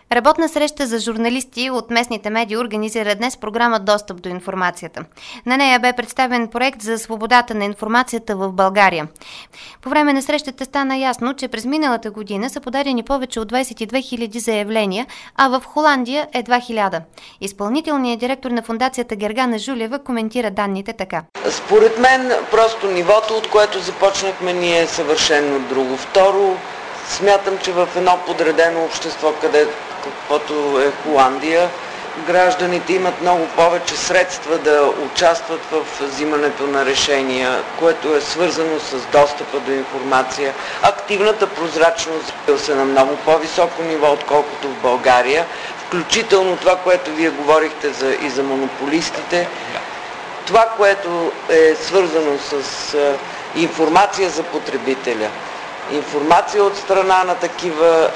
Работна среща за журналисти от местните медии организира днес програма «Достъп до информацията». На нея бе представен проект за свободата на информацията в България. По време на срещата стана ясно, че през миналата година са подадени повече от 22 000 заявления, а в Холандия едва 1000. Изпълнителният директор на фондацията Гергана Жулева коментира данните така. Според мен просто нивото, от което започнахме ние, е съвършено друго. Второ, смятам, че в едно подредено общество, каквото е Холандия, гражданите имат много повече средства да участват в взимането на решения, което е свързано с достъпа до информация. Активната прозрачност е на много по-високо ниво, отколкото в България, включително това, което вие говорихте и за монополистите. Това, което е свързано с информация за потребителя, информация от страна на такива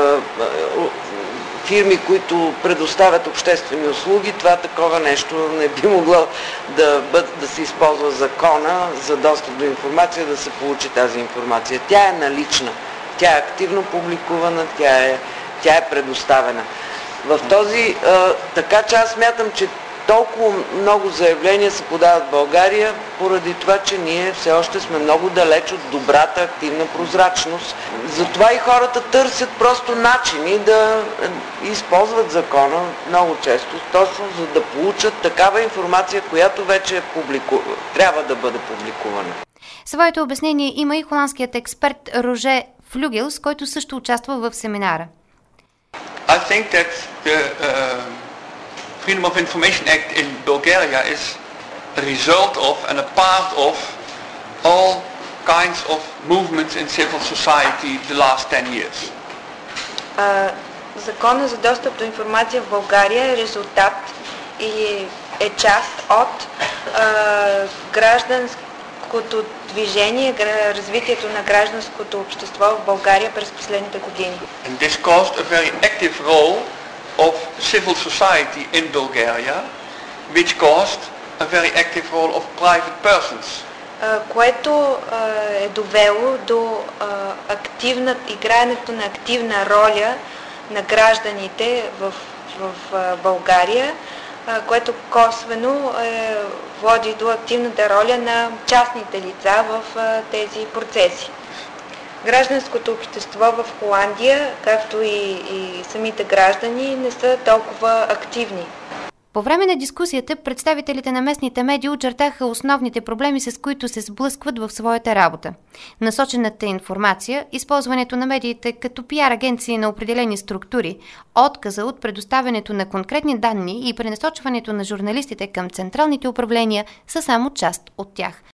фирми, които предоставят обществени услуги, това такова нещо не би могло да се използва закона за достъп до информация, да се получи тази информация. Тя е налична, тя е активно публикувана, тя е предоставена. Така че аз смятам, че толкова много заявления се подават в България, поради това, че ние все още сме много далеч от добрата активна прозрачност. Затова и хората търсят просто начини да използват закона много често, точно за да получат такава информация, която вече трябва да бъде публикувана. Своето обяснение има и холандският експерт Роже Флюгелс, който също участва в семинара. I think that the Freedom of Information Act in Bulgaria is a result of and a part of all kinds of movements in civil society the last 10 years. Законът за достъп до информация в България е резултат и е част от гражданското движение, развитието на гражданското общество в България през последните години. And this caused a very active role of civil society in Bulgaria, which caused a very active role of private persons. Което е довело до играенето на активна роля на гражданите в България, което косвено води до активната роля на частните лица в тези процеси. Гражданското общество в Холандия, както и самите граждани, не са толкова активни. По време на дискусията представителите на местните медии очертаха основните проблеми, с които се сблъскват в своята работа. Насочената информация, използването на медиите като пиар агенции на определени структури, отказа от предоставянето на конкретни данни и пренасочването на журналистите към централните управления са само част от тях.